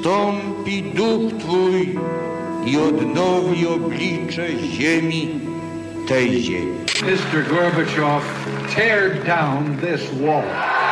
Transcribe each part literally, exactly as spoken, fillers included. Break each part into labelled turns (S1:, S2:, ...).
S1: zstąpi duch Twój i odnowi oblicze ziemi, tej ziemi.
S2: mister Gorbachev, tear down this wall.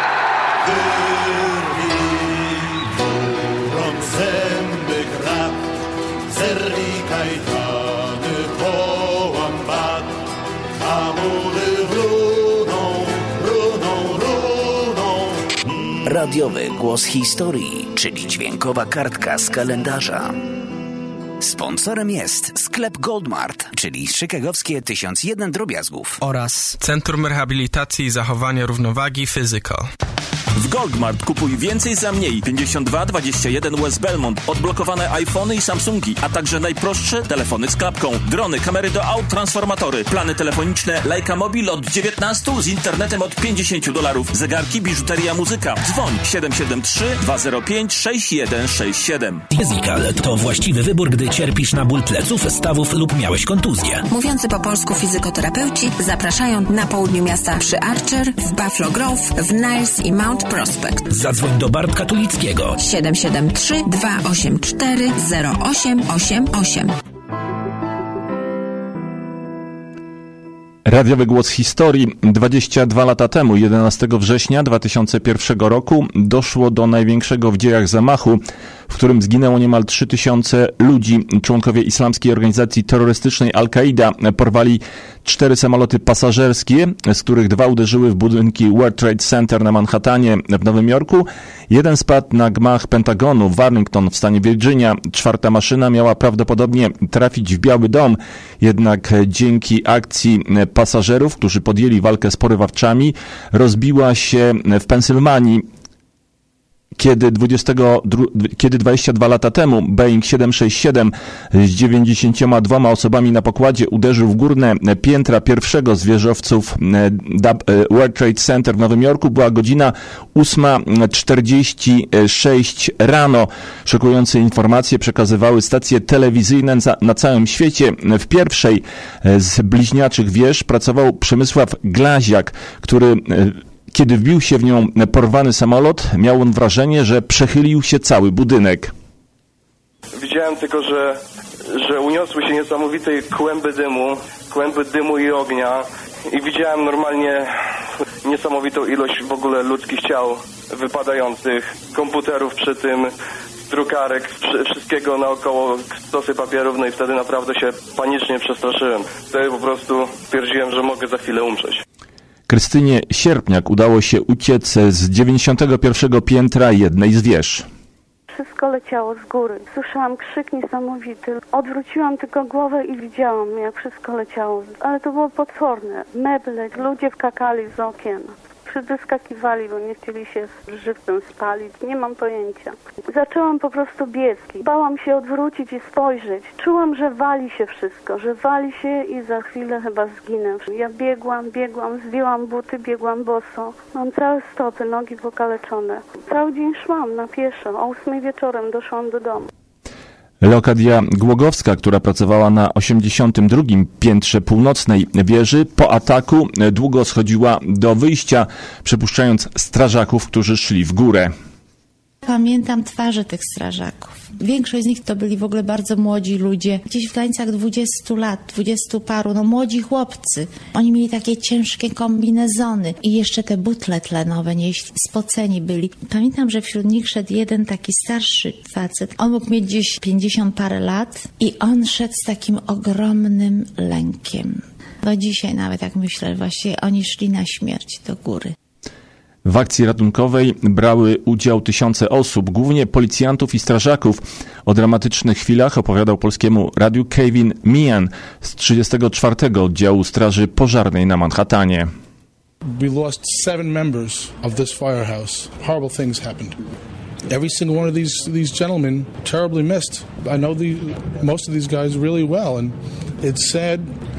S3: Zęby krat, zerwij kajtany, połam bat, a mury runą, runą, runą.
S4: Radiowy głos historii, czyli dźwiękowa kartka z kalendarza. Sponsorem jest sklep Goldmart, czyli chicagowskie tysiąc jeden drobiazgów.
S5: Oraz Centrum Rehabilitacji i Zachowania Równowagi Physical.
S6: W Goldmart kupuj więcej za mniej. pięćdziesiąt dwa dwadzieścia jeden West Belmont. Odblokowane iPhony i Samsungi, a także najprostsze telefony z klapką. Drony, kamery do aut, transformatory, plany telefoniczne, Leica Mobil od dziewiętnastu, z internetem od pięćdziesięciu dolarów. Zegarki, biżuteria, muzyka. Dzwoń siedem siedem trzy dwa zero pięć sześć jeden sześć siedem.
S4: Physical to właściwy wybór, gdy cierpisz na ból pleców, stawów lub miałeś kontuzję.
S7: Mówiący po polsku fizykoterapeuci zapraszają na południu miasta przy Archer, w Buffalo Grove, w Niles i Mount Prospect.
S4: Zadzwoń do Bartka Tulickiego
S7: siedem siedem trzy dwa osiem cztery zero osiem osiem osiem.
S8: Radiowy głos historii. dwadzieścia dwa lata temu, jedenastego września dwa tysiące pierwszego roku, doszło do największego w dziejach zamachu, w którym zginęło niemal trzy tysiące ludzi. Członkowie islamskiej organizacji terrorystycznej Al-Kaida porwali cztery samoloty pasażerskie, z których dwa uderzyły w budynki World Trade Center na Manhattanie w Nowym Jorku. Jeden spadł na gmach Pentagonu w Arlington w stanie Virginia. Czwarta maszyna miała prawdopodobnie trafić w Biały Dom, jednak dzięki akcji pasażerów, którzy podjęli walkę z porywawczami, rozbiła się w Pensylwanii. Kiedy, dwudziestego, kiedy dwadzieścia dwa lata temu Boeing siedem sześć siedem z dziewięćdziesięcioma dwoma osobami na pokładzie uderzył w górne piętra pierwszego z wieżowców World Trade Center w Nowym Jorku, była godzina ósma czterdzieści sześć rano. Szokujące informacje przekazywały stacje telewizyjne na całym świecie. W pierwszej z bliźniaczych wież pracował Przemysław Glaziak, który... Kiedy wbił się w nią porwany samolot, miał on wrażenie, że przechylił się cały budynek.
S9: Widziałem tylko, że, że uniosły się niesamowite kłęby dymu, kłęby dymu i ognia i widziałem normalnie niesamowitą ilość w ogóle ludzkich ciał wypadających, komputerów przy tym, drukarek, wszystkiego naokoło, stosy papierów, no i wtedy naprawdę się panicznie przestraszyłem. Wtedy po prostu stwierdziłem, że mogę za chwilę umrzeć.
S8: Krystynie Sierpniak udało się uciec z dziewięćdziesiątego pierwszego piętra jednej z wież.
S10: Wszystko leciało z góry. Słyszałam krzyk niesamowity. Odwróciłam tylko głowę i widziałam, jak wszystko leciało. Ale to było potworne. Meble, ludzie wkakali z okien. Wyskakiwali, bo nie chcieli się żywcem spalić. Nie mam pojęcia. Zaczęłam po prostu biec. Bałam się odwrócić i spojrzeć. Czułam, że wali się wszystko, że wali się i za chwilę chyba zginę. Ja biegłam, biegłam, zdjęłam buty, biegłam boso. Mam całe stopy, nogi pokaleczone. Cały dzień szłam na pieszo. O ósmej wieczorem doszłam do domu.
S8: Leokadia Głogowska, która pracowała na osiemdziesiątym drugim piętrze północnej wieży, po ataku długo schodziła do wyjścia, przepuszczając strażaków, którzy szli w górę.
S11: Pamiętam twarze tych strażaków. Większość z nich to byli w ogóle bardzo młodzi ludzie, gdzieś w granicach dwudziestu lat, dwudziestu paru, no młodzi chłopcy. Oni mieli takie ciężkie kombinezony i jeszcze te butle tlenowe, nie spoceni byli. Pamiętam, że wśród nich szedł jeden taki starszy facet. On mógł mieć gdzieś pięćdziesiąt parę lat i on szedł z takim ogromnym lękiem. Do dzisiaj nawet, jak myślę, właśnie oni szli na śmierć do góry.
S8: W akcji ratunkowej brały udział tysiące osób, głównie policjantów i strażaków. O dramatycznych chwilach opowiadał Polskiemu Radiu Kevin Meehan z trzydziestego czwartego oddziału Straży Pożarnej na Manhattanie.
S12: We lost seven members of this firehouse. Horrible things happened. Every single one of these these gentlemen terribly missed. I know the most of these guys really well, and it's sad.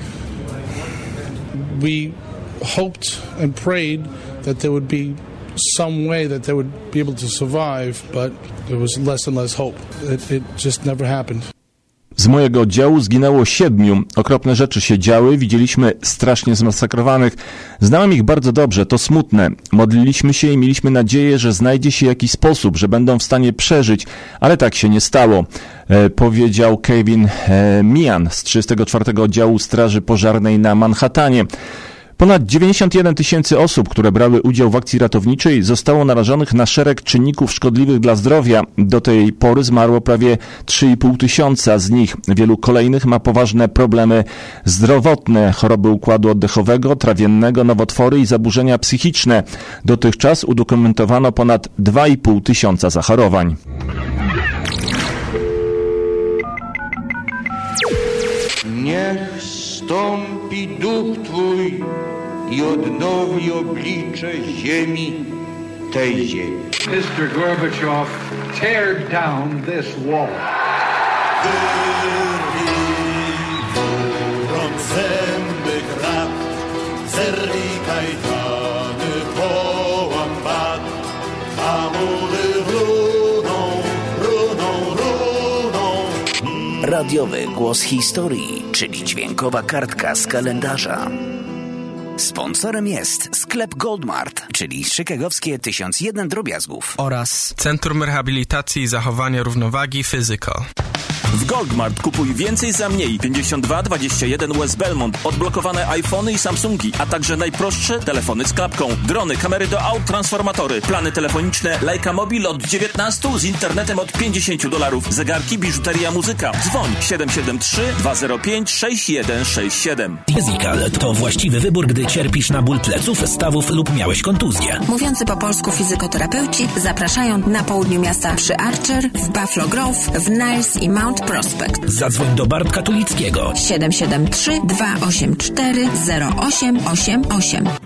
S12: We hoped and prayed that there would be some way that they would be able to survive, but there was less and less hope. It, it just never happened.
S8: Z mojego oddziału zginęło siedmiu. Okropne rzeczy się działy, widzieliśmy strasznie zmasakrowanych. Znałem ich bardzo dobrze, to smutne. Modliliśmy się i mieliśmy nadzieję, że znajdzie się jakiś sposób, że będą w stanie przeżyć, ale tak się nie stało. E, powiedział Kevin e, Mian z trzydziestego czwartego Oddziału Straży Pożarnej na Manhattanie. Ponad dziewięćdziesiąt jeden tysięcy osób, które brały udział w akcji ratowniczej, zostało narażonych na szereg czynników szkodliwych dla zdrowia. Do tej pory zmarło prawie trzy i pół tysiąca z nich. Wielu kolejnych ma poważne problemy zdrowotne, choroby układu oddechowego, trawiennego, nowotwory i zaburzenia psychiczne. Dotychczas udokumentowano ponad dwa i pół tysiąca zachorowań.
S1: Niech stąpi duch Twój i odnowi oblicze ziemi, tej ziemi.
S2: Mister Gorbachev, tear down this wall.
S3: Rąk zęby krat, zerwij kajdany, połam bat, a mury runą, runą, runą.
S4: Radiowy głos historii, czyli dźwiękowa kartka z kalendarza. Sponsorem jest sklep Goldmart, czyli chicagowskie tysiąc jeden drobiazgów oraz
S5: Centrum Rehabilitacji i Zachowania Równowagi Physical.
S6: W Goldmart kupuj więcej za mniej. pięćdziesiąt dwa dwadzieścia jeden West Belmont. Odblokowane iPhony i Samsungi, a także najprostsze telefony z klapką. Drony, kamery do aut, transformatory, plany telefoniczne, Leica Mobil od dziewiętnastu, z internetem od pięćdziesiąt dolarów. Zegarki, biżuteria, muzyka. Dzwoń siedem siedem trzy dwa zero pięć sześć jeden sześć siedem.
S13: Physical to właściwy wybór, gdy cierpisz na ból pleców, stawów lub miałeś kontuzję.
S7: Mówiący po polsku fizykoterapeuci zapraszają na południu miasta przy Archer, w Buffalo Grove, w Niles i Mount Prospect.
S13: Zadzwoń do Bartka Tulickiego
S7: siedem siedem trzy dwa osiem cztery zero osiem osiem osiem.